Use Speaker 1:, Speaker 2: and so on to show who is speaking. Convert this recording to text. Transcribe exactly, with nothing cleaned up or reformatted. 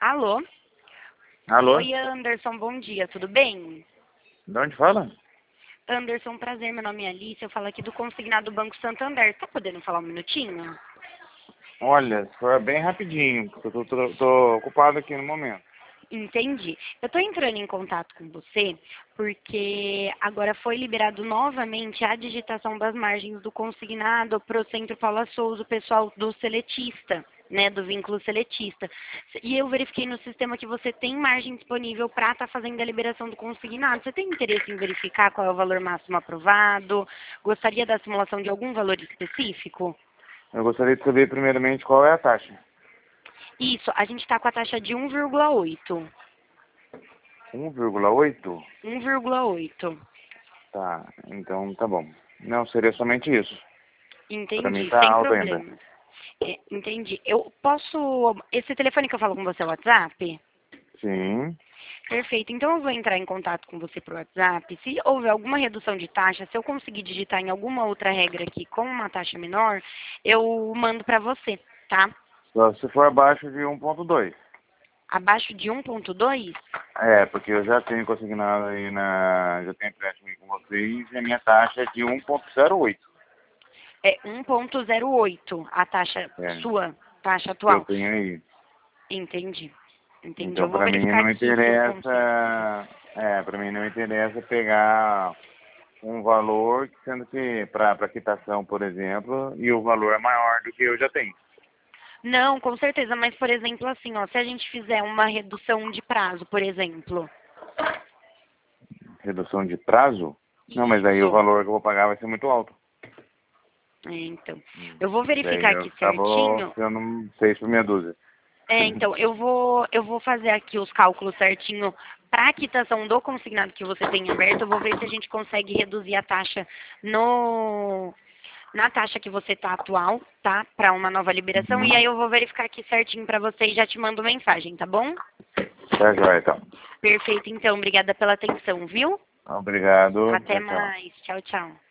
Speaker 1: Alô?
Speaker 2: Alô?
Speaker 1: Oi, Anderson, bom dia, tudo bem?
Speaker 2: De onde fala?
Speaker 1: Anderson, prazer, meu nome é Alice, eu falo aqui do Consignado Banco Santander. Tá podendo falar um minutinho?
Speaker 2: Olha, foi bem rapidinho, porque eu tô, tô- tô ocupado aqui no momento.
Speaker 1: Entendi. Eu estou entrando em contato com você porque agora foi liberado novamente a digitação das margens do consignado para o Centro Paula Souza, o pessoal do seletista, né, do vínculo seletista. E eu verifiquei no sistema que você tem margem disponível para estar fazendo a liberação do consignado. Você tem interesse em verificar qual é o valor máximo aprovado? Gostaria da simulação de algum valor específico?
Speaker 2: Eu gostaria de saber primeiramente qual é a taxa.
Speaker 1: Isso, a gente está com a taxa de um vírgula oito.
Speaker 2: um vírgula oito?
Speaker 1: um vírgula oito.
Speaker 2: Tá, então tá bom. Não, seria somente isso. Pra mim
Speaker 1: Entendi,
Speaker 2: tá
Speaker 1: sem
Speaker 2: alto ainda.
Speaker 1: problema. É, entendi. Eu posso. Esse telefone que eu falo com você é o WhatsApp?
Speaker 2: Sim.
Speaker 1: Perfeito. Então eu vou entrar em contato com você por WhatsApp. Se houver alguma redução de taxa, se eu conseguir digitar em alguma outra regra aqui com uma taxa menor, eu mando para você, tá?
Speaker 2: Só se for abaixo de um ponto dois.
Speaker 1: Abaixo de um ponto dois?
Speaker 2: É, porque eu já tenho consignado aí na... Já tenho empréstimo aí com vocês e a minha taxa é de um ponto zero oito.
Speaker 1: É um ponto zero oito a taxa
Speaker 2: É,
Speaker 1: sua, taxa
Speaker 2: que eu
Speaker 1: atual.
Speaker 2: tenho aí.
Speaker 1: Entendi. Entendi. Eu
Speaker 2: Então
Speaker 1: vou
Speaker 2: pra mim
Speaker 1: verificar
Speaker 2: não
Speaker 1: aqui se eu consigo.
Speaker 2: interessa... É, pra mim não interessa pegar um valor, sendo que para quitação, por exemplo, e o valor é maior do que eu já tenho.
Speaker 1: Não, com certeza, mas por exemplo assim, ó, se a gente fizer uma redução de prazo, por exemplo.
Speaker 2: Redução de prazo? Não, mas aí o
Speaker 1: Isso.
Speaker 2: valor que eu vou pagar vai ser muito alto.
Speaker 1: É, então, eu vou
Speaker 2: Daí
Speaker 1: verificar
Speaker 2: eu
Speaker 1: aqui
Speaker 2: acabo
Speaker 1: certinho.
Speaker 2: sendo seis por meia dúzia.
Speaker 1: É, então, eu vou, eu vou fazer aqui os cálculos certinho para a quitação do consignado que você tem aberto. Eu vou ver se a gente consegue reduzir a taxa no na taxa que você está atual, tá? Para uma nova liberação. E
Speaker 2: Uhum.
Speaker 1: aí eu vou verificar aqui certinho para você e já te mando mensagem, tá bom?
Speaker 2: Tá joia, então.
Speaker 1: Perfeito, então. Obrigada pela atenção, viu?
Speaker 2: Obrigado.
Speaker 1: Até
Speaker 2: Tchau, tchau.
Speaker 1: mais. Tchau, tchau.